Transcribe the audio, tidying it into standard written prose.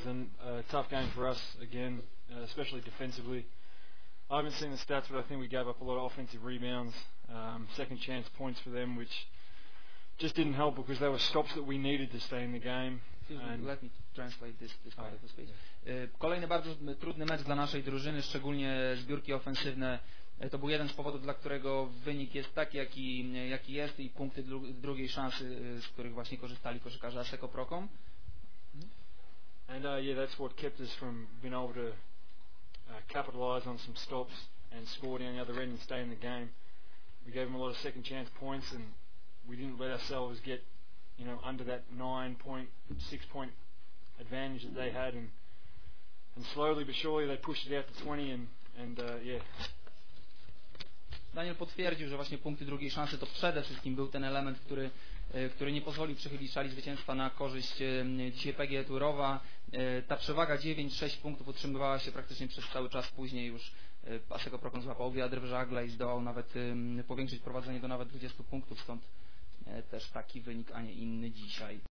was a tough game for us again, especially defensively. I haven't seen the stats, but I think we gave up a lot of offensive rebounds, second chance points for them, which just didn't help because they were stops that we needed to stay in the game. Let me translate this part of the speech. Kolejny bardzo trudny mecz dla naszej drużyny, szczególnie zbiórki ofensywne. To był jeden z powodów, dla którego wynik jest taki, jaki jest, i punkty drugiej szansy, z których właśnie korzystali koszykarze Asseco Procom. And that's what kept us from being able to capitalise on some stops and score down the other end and stay in the game. We gave them a lot of second chance points, and we didn't let ourselves get, under that 9-point, 6-point advantage that they had, and slowly but surely they pushed it out to 20, and Daniel potwierdził, że właśnie punkty drugiej szansy to przede wszystkim był ten element, który nie pozwolił przychylić szali zwycięstwa na korzyść dzisiaj PGE Turowa. Ta przewaga 9-6 punktów utrzymywała się praktycznie przez cały czas. Później już Asseco Procom złapał wiatr w żagle i zdołał nawet powiększyć prowadzenie do nawet 20 punktów, stąd też taki wynik, a nie inny dzisiaj.